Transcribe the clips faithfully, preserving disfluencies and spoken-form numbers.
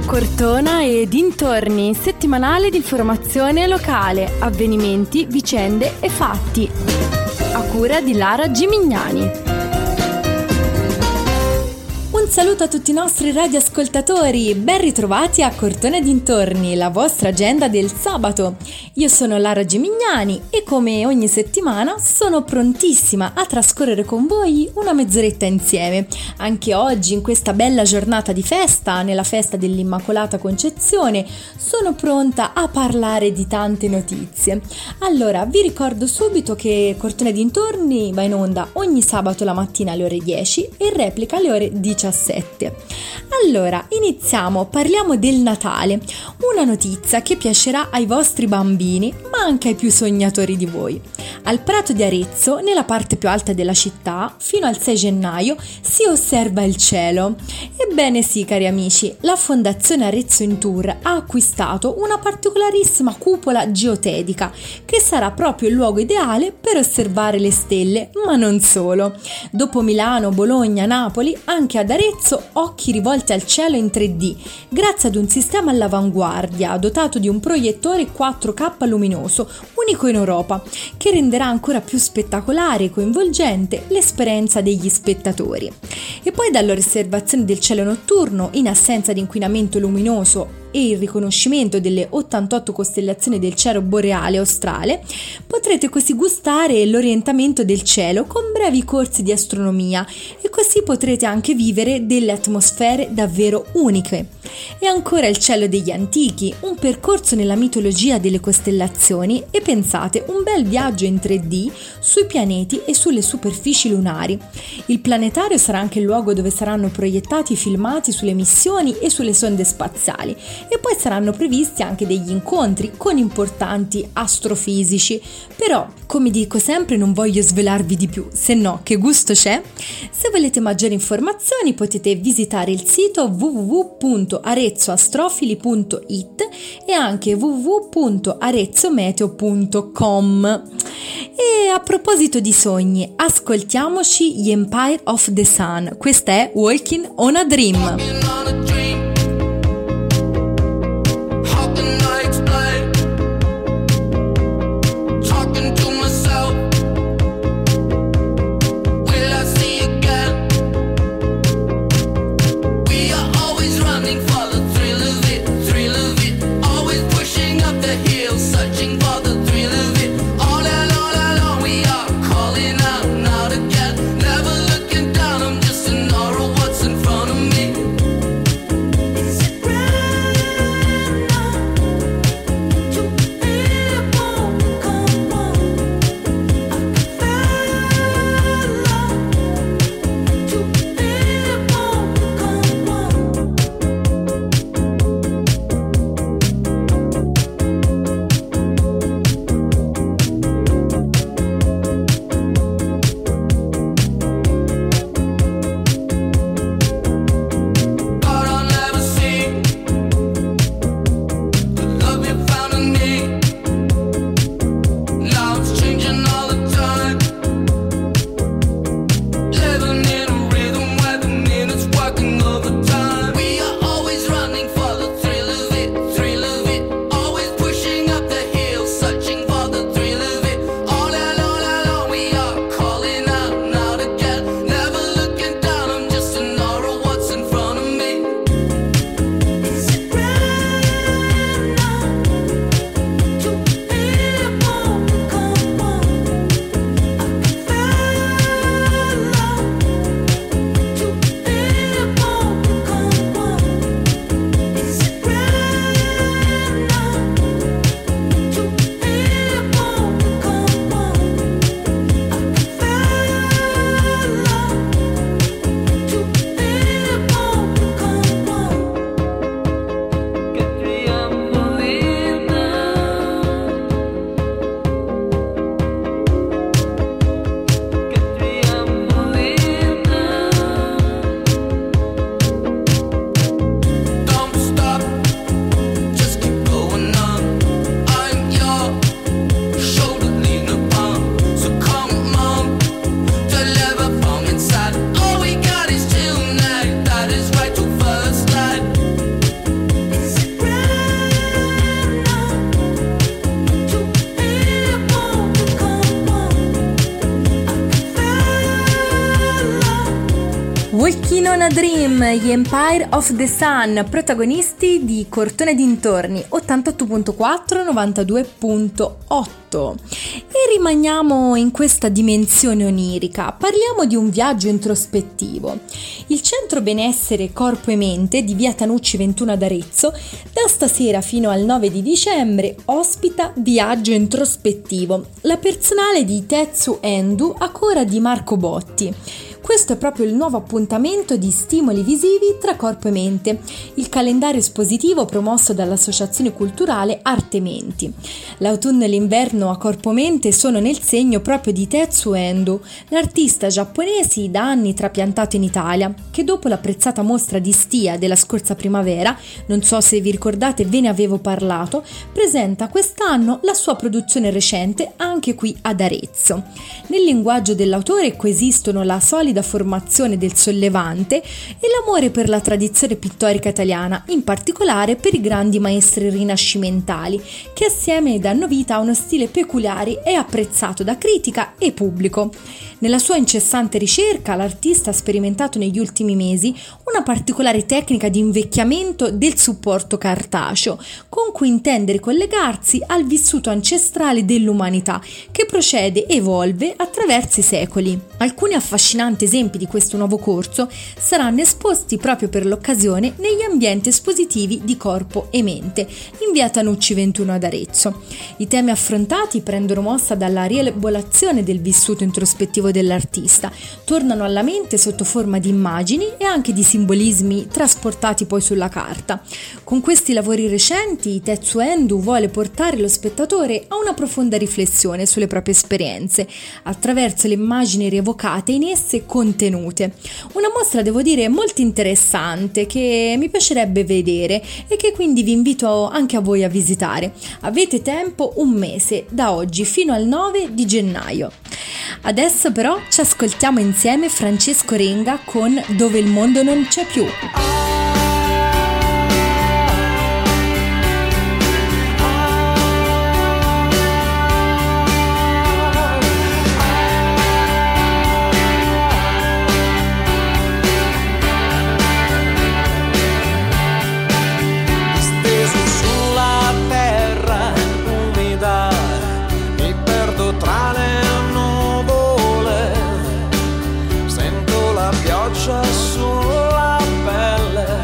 Cortona e dintorni, settimanale di informazione locale, avvenimenti, vicende e fatti. A cura di Lara Gimignani. Un saluto a tutti i nostri radioascoltatori, ben ritrovati a Cortona e dintorni, la vostra agenda del sabato. Io sono Lara Gimignani e come ogni settimana sono prontissima a trascorrere con voi una mezz'oretta insieme. Anche oggi, in questa bella giornata di festa, nella festa dell'Immacolata Concezione, sono pronta a parlare di tante notizie. Allora, vi ricordo subito che Cortona e dintorni va in onda ogni sabato la mattina alle ore dieci e in replica alle ore diciassette. Allora, iniziamo, parliamo del Natale, una notizia che piacerà ai vostri bambini, ma anche ai più sognatori di voi. Al Prato di Arezzo, nella parte più alta della città, fino al sei gennaio, si osserva il cielo. Ebbene sì, cari amici, la Fondazione Arezzo in Tour ha acquistato una particolarissima cupola geotedica, che sarà proprio il luogo ideale per osservare le stelle, ma non solo. Dopo Milano, Bologna, Napoli, anche ad Arezzo occhi rivolti al cielo in tre D, grazie ad un sistema all'avanguardia dotato di un proiettore quattro K luminoso, unico in Europa, che renderà ancora più spettacolare e coinvolgente l'esperienza degli spettatori. E poi dall'osservazione del cielo notturno in assenza di inquinamento luminoso e il riconoscimento delle ottantotto costellazioni del cielo boreale australe, potrete così gustare l'orientamento del cielo con brevi corsi di astronomia e così potrete anche vivere delle atmosfere davvero uniche. E ancora il cielo degli antichi, un percorso nella mitologia delle costellazioni e pensate un bel viaggio in tre D sui pianeti e sulle superfici lunari. Il planetario sarà anche il luogo dove saranno proiettati i filmati sulle missioni e sulle sonde spaziali. E poi saranno previsti anche degli incontri con importanti astrofisici. Però, come dico sempre, non voglio svelarvi di più, se no che gusto c'è? Se volete maggiori informazioni potete visitare il sito w w w punto arezzoastrofili punto i t e anche w w w punto arezzometeo punto com. E a proposito di sogni, ascoltiamoci gli Empire of the Sun. Questa è Walking on a Dream. Ilona Dream, gli Empire of the Sun, protagonisti di Cortone dintorni, ottantotto virgola quattro, novantadue virgola otto. E rimaniamo in questa dimensione onirica, parliamo di un viaggio introspettivo. Il centro benessere corpo e mente di via Tanucci ventuno ad Arezzo, da stasera fino al nove di dicembre, ospita Viaggio introspettivo, la personale di Tetsu Endo a cura di Marco Botti. Questo è proprio il nuovo appuntamento di stimoli visivi tra corpo e mente, il calendario espositivo promosso dall'Associazione Culturale Arte Menti. L'autunno e l'inverno a corpo e mente sono nel segno proprio di Tetsu Endo, l'artista giapponese da anni trapiantato in Italia, che dopo l'apprezzata mostra di Stia della scorsa primavera, non so se vi ricordate, ve ne avevo parlato, presenta quest'anno la sua produzione recente anche qui ad Arezzo. Nel linguaggio dell'autore coesistono la solida formazione del sollevante e l'amore per la tradizione pittorica italiana, in particolare per i grandi maestri rinascimentali, che assieme danno vita a uno stile peculiare e apprezzato da critica e pubblico. Nella sua incessante ricerca, l'artista ha sperimentato negli ultimi mesi una particolare tecnica di invecchiamento del supporto cartaceo, con cui intende ricollegarsi al vissuto ancestrale dell'umanità, che procede e evolve attraverso i secoli. Alcuni affascinanti esempi di questo nuovo corso saranno esposti proprio per l'occasione negli ambienti espositivi di corpo e mente, in via Tanucci ventuno ad Arezzo. I temi affrontati prendono mossa dalla rielaborazione del vissuto introspettivo dell'artista, tornano alla mente sotto forma di immagini e anche di simbolismi trasportati poi sulla carta. Con questi lavori recenti, Tetsu Endo vuole portare lo spettatore a una profonda riflessione sulle proprie esperienze, attraverso le immagini rievocate in esse contenute. Una mostra, devo dire, molto interessante, che mi piacerebbe vedere e che quindi vi invito anche a voi a visitare. Avete tempo un mese, da oggi fino al nove di gennaio. Adesso però ci ascoltiamo insieme Francesco Renga con Dove il mondo non c'è più. Sulla pelle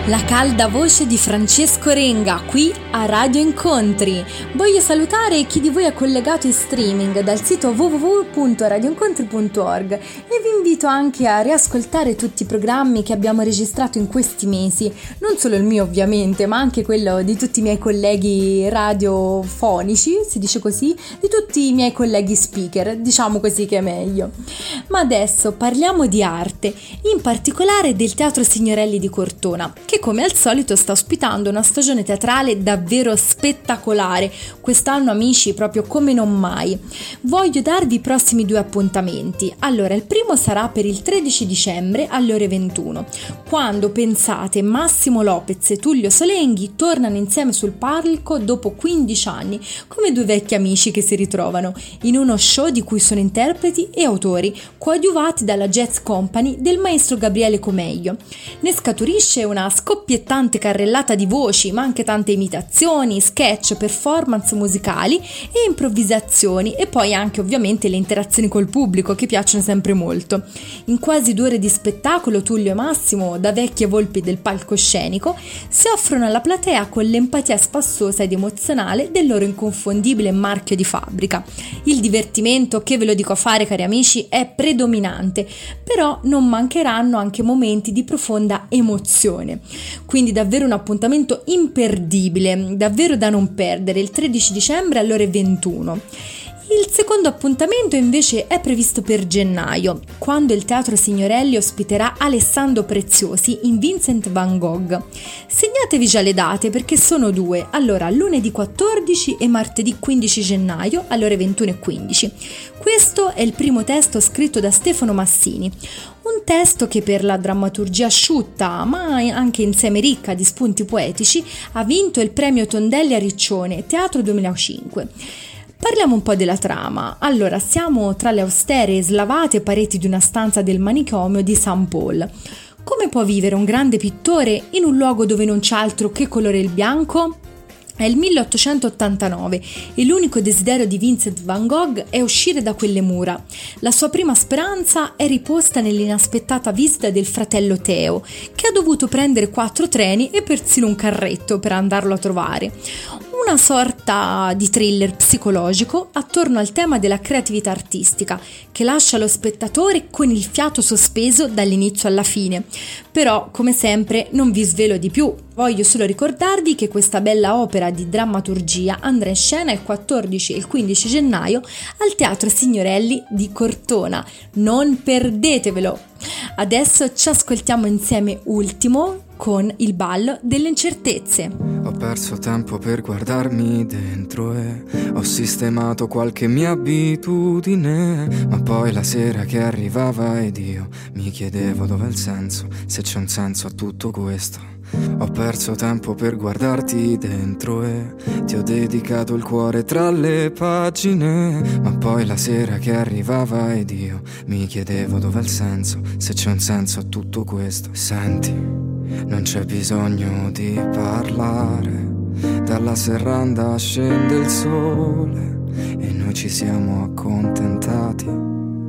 La calda voce di Francesco Renga qui a Radio Incontri. Voglio salutare chi di voi è collegato in streaming dal sito w w w punto radio incontri punto org e vi invito anche a riascoltare tutti i programmi che abbiamo registrato in questi mesi, non solo il mio ovviamente, ma anche quello di tutti i miei colleghi radiofonici, si dice così, di tutti i miei colleghi speaker, diciamo così che è meglio. Ma adesso parliamo di arte, in particolare del Teatro Signorelli di Cortona, che come al solito sta ospitando una stagione teatrale davvero spettacolare, quest'anno amici proprio come non mai. Voglio darvi i prossimi due appuntamenti. Allora, il primo sarà per il tredici dicembre alle ore ventuno, quando, pensate, Massimo Lopez e Tullio Solenghi tornano insieme sul palco dopo quindici anni, come due vecchi amici che si ritrovano, in uno show di cui sono interpreti e autori, coadiuvati dalla Jazz Company del maestro Gabriele Comeglio. Ne scaturisce una scoppiettante carrellata di voci, ma anche tante imitazioni, sketch, performance musicali e improvvisazioni, e poi anche ovviamente le interazioni col pubblico che piacciono sempre molto. In quasi due ore di spettacolo Tullio e Massimo, da vecchie volpi del palcoscenico, si offrono alla platea con l'empatia spassosa ed emozionale del loro inconfondibile marchio di fabbrica. Il divertimento, che ve lo dico a fare cari amici, è predominante, però non mancheranno anche momenti di profonda emozione. Quindi davvero un appuntamento imperdibile, davvero da non perdere, il tredici dicembre alle ore ventuno. Il secondo appuntamento invece è previsto per gennaio, quando il Teatro Signorelli ospiterà Alessandro Preziosi in Vincent van Gogh. Segnatevi già le date perché sono due, allora lunedì quattordici e martedì quindici gennaio alle ore ventuno e quindici. Questo è il primo testo scritto da Stefano Massini, un testo che per la drammaturgia asciutta, ma anche insieme ricca di spunti poetici, ha vinto il premio Tondelli a Riccione Teatro duemilacinque. Parliamo un po' della trama. Allora, siamo tra le austere e slavate pareti di una stanza del manicomio di Saint Paul. Come può vivere un grande pittore in un luogo dove non c'è altro che colore il bianco? È il milleottocentottantanove e l'unico desiderio di Vincent van Gogh è uscire da quelle mura. La sua prima speranza è riposta nell'inaspettata visita del fratello Teo, che ha dovuto prendere quattro treni e persino un carretto per andarlo a trovare. Una sorta di thriller psicologico attorno al tema della creatività artistica, che lascia lo spettatore con il fiato sospeso dall'inizio alla fine. Però, come sempre, non vi svelo di più. Voglio solo ricordarvi che questa bella opera di drammaturgia andrà in scena il quattordici e il quindici gennaio al Teatro Signorelli di Cortona. Non perdetevelo! Adesso ci ascoltiamo insieme Ultimo con il ballo delle incertezze. Ho perso tempo per guardarmi dentro e ho sistemato qualche mia abitudine, ma poi la sera che arrivava ed io mi chiedevo dov'è il senso, se c'è un senso a tutto questo. Ho perso tempo per guardarti dentro e ti ho dedicato il cuore tra le pagine, ma poi la sera che arrivava ed io mi chiedevo dov'è il senso, se c'è un senso a tutto questo. Senti, non c'è bisogno di parlare, dalla serranda scende il sole e noi ci siamo accontentati.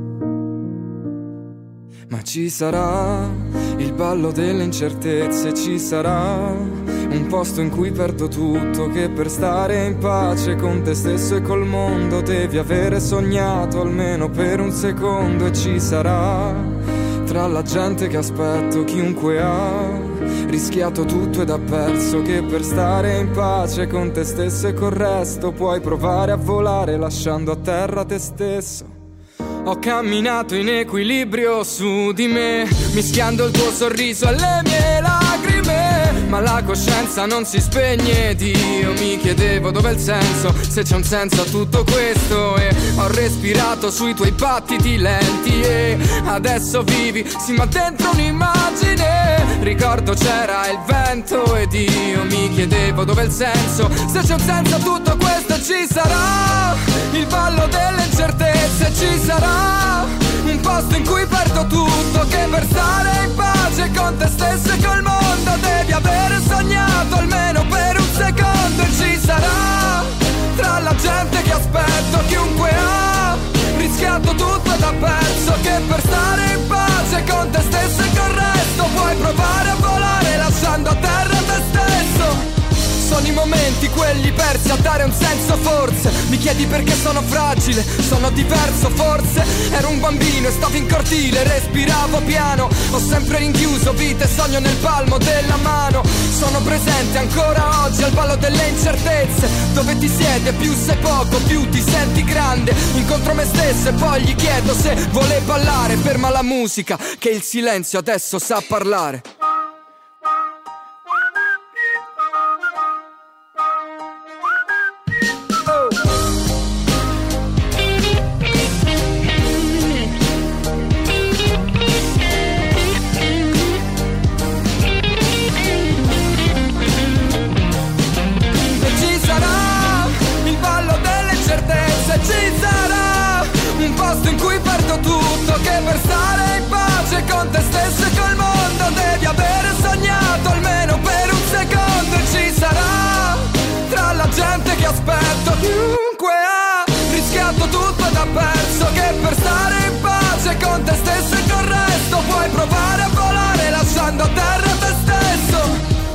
Ma ci sarà il ballo delle incertezze, ci sarà un posto in cui perdo tutto, che per stare in pace con te stesso e col mondo devi avere sognato almeno per un secondo. E ci sarà tra la gente che aspetto chiunque ha rischiato tutto ed ha perso, che per stare in pace con te stesso e col resto puoi provare a volare lasciando a terra te stesso. Ho camminato in equilibrio su di me, mischiando il tuo sorriso alle mie lacrime, ma la coscienza non si spegne ed io mi chiedevo dov'è il senso, se c'è un senso a tutto questo. E ho respirato sui tuoi battiti lenti e adesso vivi, sì ma dentro un'immagine. Ricordo c'era il vento ed io mi chiedevo dov'è il senso, se c'è un senso a tutto questo. E ci sarà il ballo delle incertezze, ci sarà un posto in cui perdo tutto, che per stare in pace con te stesso e col mondo devi avere sognato almeno per un secondo. E ci sarà tra la gente che aspetto chiunque ha rischiato tutto ed ha perso, che per stare in pace con te stesso e col resto puoi provare a volare lasciando a te perso forse. Mi chiedi perché sono fragile, sono diverso forse. Ero un bambino e stavo in cortile, respiravo piano. Ho sempre rinchiuso vita e sogno nel palmo della mano. Sono presente ancora oggi al ballo delle incertezze. Dove ti siedi e più sei poco, più ti senti grande. Incontro me stesso e poi gli chiedo se vuole ballare. Ferma la musica che il silenzio adesso sa parlare. Ci sarà un posto in cui perdo tutto, che per stare in pace con te stesso e col mondo devi avere sognato almeno per un secondo. E ci sarà tra la gente che aspetto chiunque ha rischiato tutto ed ha perso, che per stare in pace con te stesso e col resto puoi provare a volare lasciando a terra te stesso.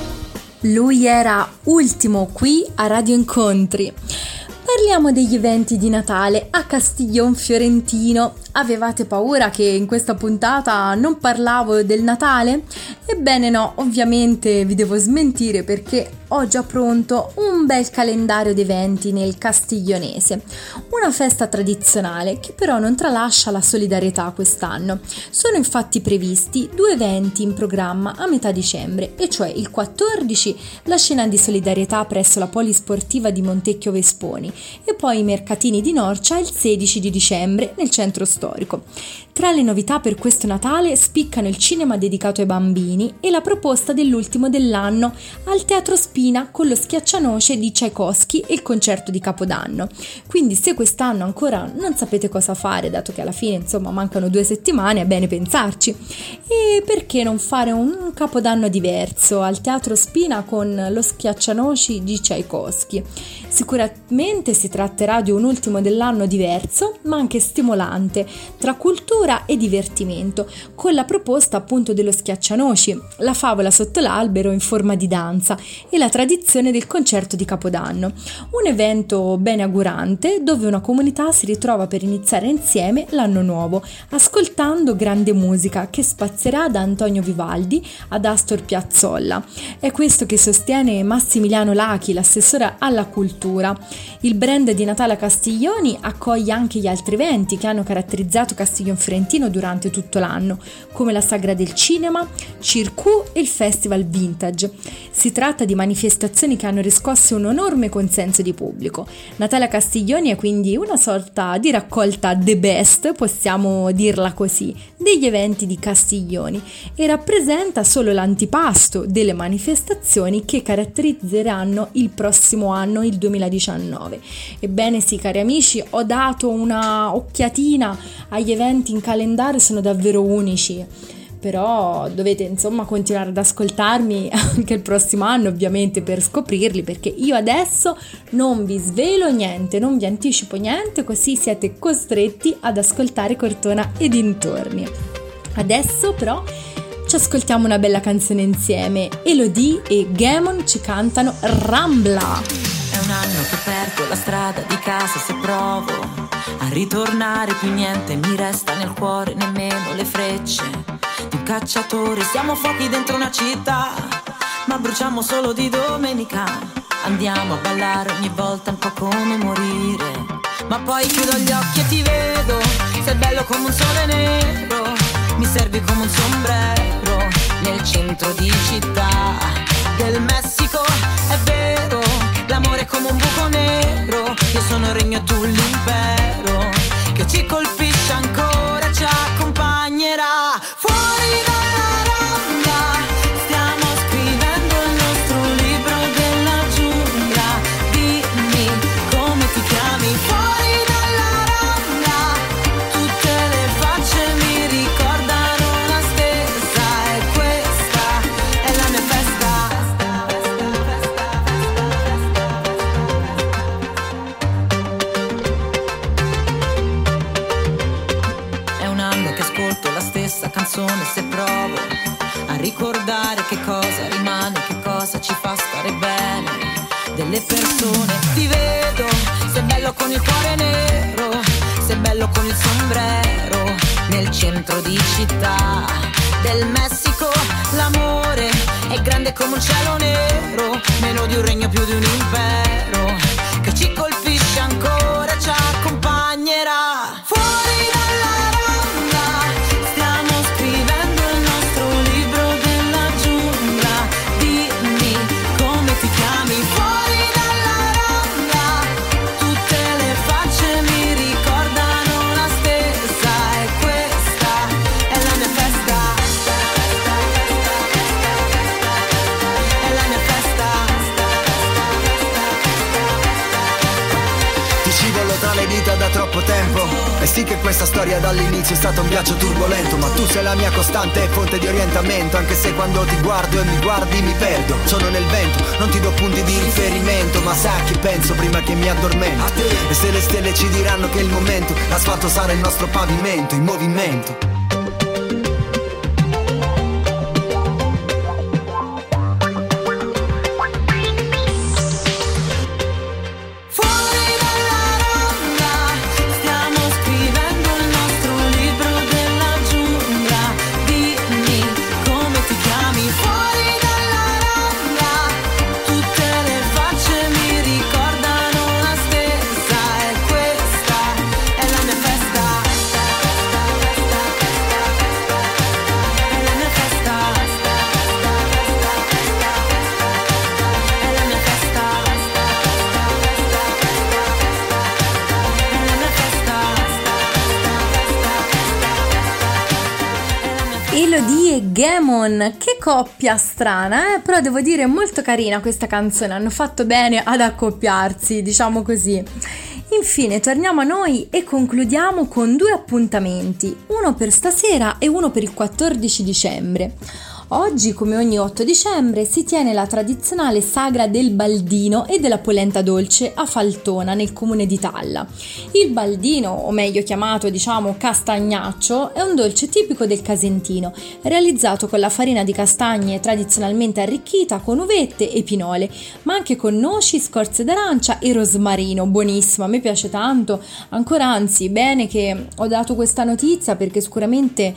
Lui era ultimo qui a Radio Incontri. Parliamo degli eventi di Natale a Castiglion Fiorentino. Avevate paura che in questa puntata non parlavo del Natale? Ebbene no, ovviamente vi devo smentire perché ho già pronto un bel calendario di eventi nel Castiglionese. Una festa tradizionale che però non tralascia la solidarietà quest'anno. Sono infatti previsti due eventi in programma a metà dicembre, e cioè il quattordici la scena di solidarietà presso la Polisportiva di Montecchio Vesponi e poi i mercatini di Norcia il sedici di dicembre nel centro storico. Tra le novità per questo Natale spiccano il cinema dedicato ai bambini e la proposta dell'ultimo dell'anno al Teatro Spina con lo Schiaccianoce di Tchaikovsky e il concerto di Capodanno. Quindi se quest'anno ancora non sapete cosa fare, dato che alla fine insomma mancano due settimane, è bene pensarci. E perché non fare un Capodanno diverso al Teatro Spina con lo Schiaccianoci di Tchaikovsky? Sicuramente si tratterà di un ultimo dell'anno diverso, ma anche stimolante, tra cultura e divertimento, con la proposta appunto dello Schiaccianoci, la favola sotto l'albero in forma di danza e la tradizione del concerto di Capodanno. Un evento bene augurante dove una comunità si ritrova per iniziare insieme l'anno nuovo, ascoltando grande musica che spazierà da Antonio Vivaldi ad Astor Piazzolla. È questo che sostiene Massimiliano Lachi, l'assessore alla cultura. Il brand di Natale a Castiglioni accoglie anche gli altri eventi che hanno caratterizzato Castiglion Fiorentino durante tutto l'anno, come la Sagra del Cinema, Circù e il Festival Vintage. Si tratta di manifestazioni che hanno riscosso un enorme consenso di pubblico. Natale a Castiglioni è quindi una sorta di raccolta the best, possiamo dirla così, degli eventi di Castiglioni, e rappresenta solo l'antipasto delle manifestazioni che caratterizzeranno il prossimo anno, il duemiladiciannove. Ebbene sì, cari amici, ho dato una occhiatina agli eventi in calendario, sono davvero unici, però dovete insomma continuare ad ascoltarmi anche il prossimo anno ovviamente per scoprirli, perché io adesso non vi svelo niente, non vi anticipo niente, così siete costretti ad ascoltare Cortona e dintorni. Adesso però ci ascoltiamo una bella canzone insieme. Elodie e Gamon ci cantano Rambla. È un anno che perdo la strada di casa, se provo a ritornare più niente mi resta nel cuore, nemmeno le frecce di un cacciatore. Siamo fuochi dentro una città, ma bruciamo solo di domenica. Andiamo a ballare ogni volta un po' come morire, ma poi chiudo gli occhi e ti vedo, sei bello come un sole nero, mi servi come un sombrero nel centro di città del Messico. È vero, l'amore è come un buco nero, io sono il regno e tu l'impero, che ci colpisce ancora, ci accompagnerà fuori dalla rambla. Stiamo scrivendo il nostro libro della giungla, dimmi come ti chiami fuori dalla rambla. Tutte le facce mi ricordano la stessa, e questa è la mia festa. Canzone, se provo a ricordare che cosa rimane, che cosa ci fa stare bene delle persone. Ti vedo con il cuore nero, sei bello con il sombrero, nel centro di città del Messico. L'amore è grande come un cielo nero, meno di un regno, più di un impero, che ci colpisce ancora e ci accompagnerà. Fuori dalla ronda stiamo scrivendo il nostro libro della giungla, dimmi come ti chiami. Fuori dalla ronda tutte le facce mi ricordano la stessa, e questa è la mia festa, è la mia festa. Ti scivolo tra le dita da troppo tempo, e sì che questa storia dall'inizio è stato un viaggio turbolento, ma tu sei la mia costante e fonte di orientamento, anche se quando ti guardo e mi guardi mi perdo. Sono nel vento, non ti do punti di riferimento, ma sai a chi penso prima che mi addormento. E se le stelle ci diranno che è il momento, l'asfalto sarà il nostro pavimento in movimento. Elodie e Gamon, che coppia strana, eh? Però devo dire molto carina questa canzone, hanno fatto bene ad accoppiarsi, diciamo così. Infine torniamo a noi e concludiamo con due appuntamenti, uno per stasera e uno per il quattordici dicembre. Oggi, come ogni otto dicembre, si tiene la tradizionale sagra del Baldino e della polenta dolce a Faltona, nel comune di Talla. Il Baldino, o meglio chiamato diciamo castagnaccio, è un dolce tipico del Casentino, realizzato con la farina di castagne tradizionalmente arricchita con uvette e pinole, ma anche con noci, scorze d'arancia e rosmarino. Buonissimo, a me piace tanto. Ancora anzi, bene che ho dato questa notizia, perché sicuramente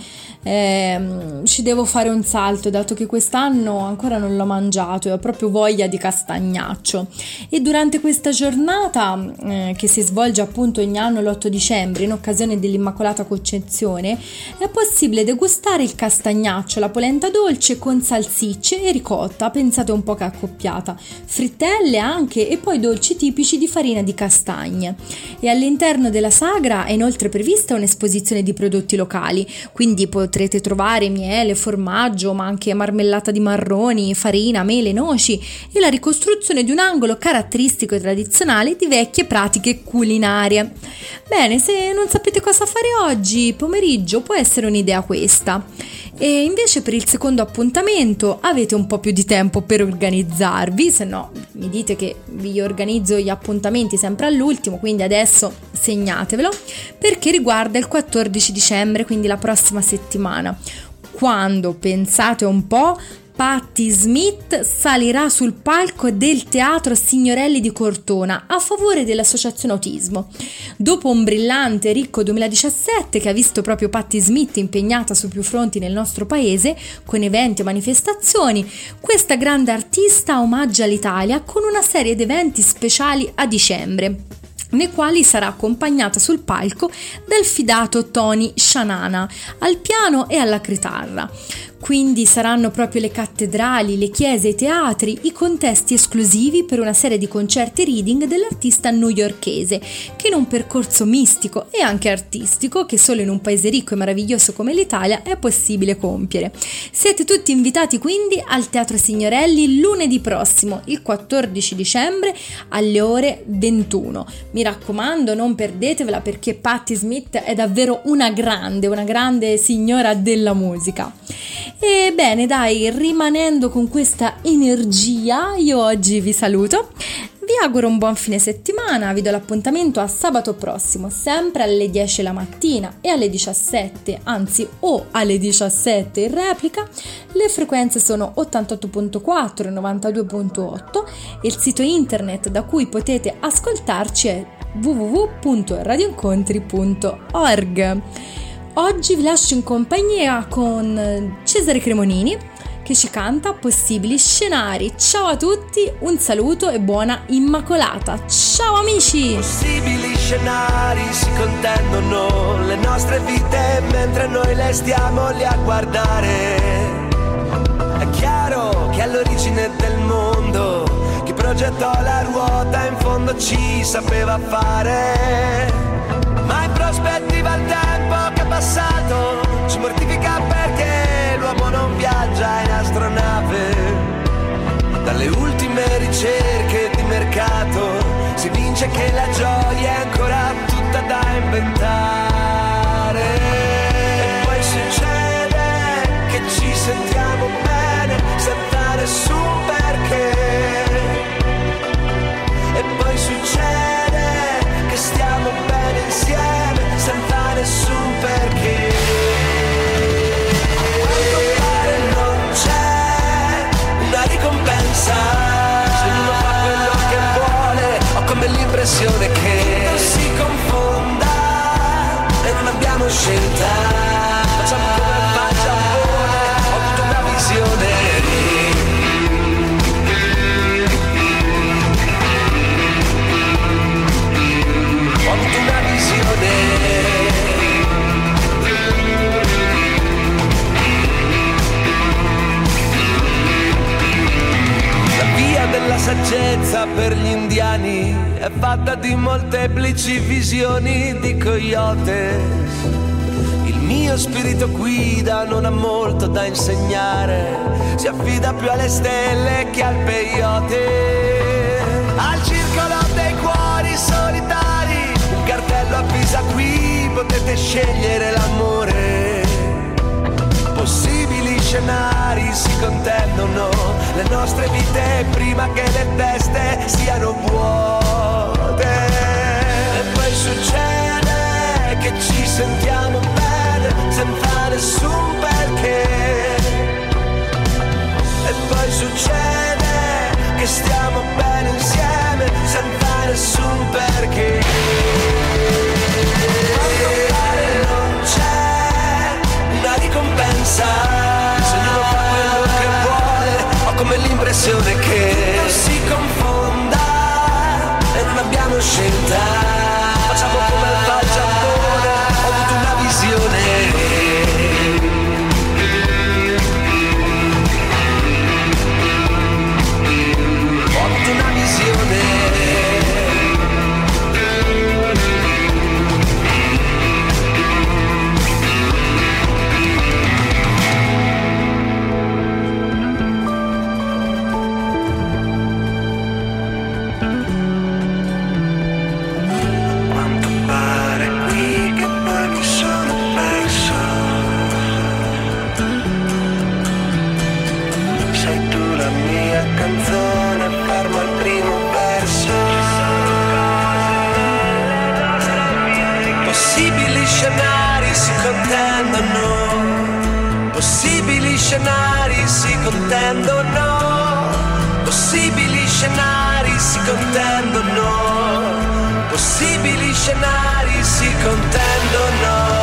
eh, ci devo fare un salto, dato che quest'anno ancora non l'ho mangiato e ho proprio voglia di castagnaccio. E durante questa giornata eh, che si svolge appunto ogni anno l'otto dicembre in occasione dell'Immacolata Concezione, è possibile degustare il castagnaccio, la polenta dolce con salsicce e ricotta, pensate un po' che accoppiata, frittelle anche, e poi dolci tipici di farina di castagne. E all'interno della sagra è inoltre prevista un'esposizione di prodotti locali, quindi potrete trovare miele, formaggio, ma anche marmellata di marroni, farina, mele, noci e la ricostruzione di un angolo caratteristico e tradizionale di vecchie pratiche culinarie. Bene, se non sapete cosa fare oggi pomeriggio può essere un'idea questa. E invece per il secondo appuntamento avete un po' più di tempo per organizzarvi, se no mi dite che vi organizzo gli appuntamenti sempre all'ultimo, quindi adesso segnatevelo, perché riguarda il quattordici dicembre, quindi la prossima settimana, quando, pensate un po', Patti Smith salirà sul palco del Teatro Signorelli di Cortona a favore dell'Associazione Autismo. Dopo un brillante e ricco duemiladiciassette che ha visto proprio Patti Smith impegnata su più fronti nel nostro paese, con eventi e manifestazioni, questa grande artista omaggia l'Italia con una serie di eventi speciali a dicembre, nei quali sarà accompagnata sul palco dal fidato Tony Scianana al piano e alla chitarra. Quindi saranno proprio le cattedrali, le chiese e i teatri i contesti esclusivi per una serie di concerti reading dell'artista newyorkese, che in un percorso mistico e anche artistico che solo in un paese ricco e meraviglioso come l'Italia è possibile compiere. Siete tutti invitati quindi al Teatro Signorelli lunedì prossimo, il quattordici dicembre alle ore ventuno. Mi raccomando, non perdetevela, perché Patti Smith è davvero una grande, una grande signora della musica. E bene, dai, rimanendo con questa energia, io oggi vi saluto, vi auguro un buon fine settimana, vi do l'appuntamento a sabato prossimo, sempre alle dieci la mattina e alle diciassette, anzi o alle diciassette in replica. Le frequenze sono ottantotto virgola quattro e novantadue virgola otto e il sito internet da cui potete ascoltarci è w w w punto radioincontri punto org. Oggi vi lascio in compagnia con Cesare Cremonini che ci canta Possibili Scenari. Ciao a tutti, un saluto e buona Immacolata. Ciao amici! Possibili scenari si contendono le nostre vite mentre noi le stiamo lì a guardare. È chiaro che all'origine del mondo chi progettò la ruota in fondo ci sapeva fare, ma in prospettiva il tempo che è passato ci mortifica perché l'uomo non viaggia in astronave. Dalle ultime ricerche di mercato si vince che la gioia è ancora tutta da inventare. E poi succede che ci sentiamo bene senza nessun perché. E poi succede che stiamo bene insieme senza nessun perché. Quanto pare non c'è una ricompensa se uno fa quello che vuole. Ho come l'impressione che non si confonda e non abbiamo scelta. Facciamo come fa il Giappone. Ho avuto una visione. Ho avuto una visione. La via della saggezza per gli indiani è fatta di molteplici visioni di coyote. Il mio spirito guida non ha molto da insegnare, si affida più alle stelle che al peyote. Al circolo dei cuori solitari un cartello avvisa: qui potete scegliere l'amore. Possibili scenari si contendono le nostre vite prima che le teste siano vuote. E poi succede che ci sentiamo bene senza nessun perché. E poi succede che stiamo bene insieme senza nessun perché. Quando pare non c'è una ricompensa se ognuno fa quello che vuole. Ho come l'impressione che non si confonda e non abbiamo scelta. Facciamo come fa il Giappone. Ho avuto una visione. Ho avuto una visione. Possibili scenari si contendono, possibili scenari si contendono, possibili scenari si contendono, possibili scenari si contendono.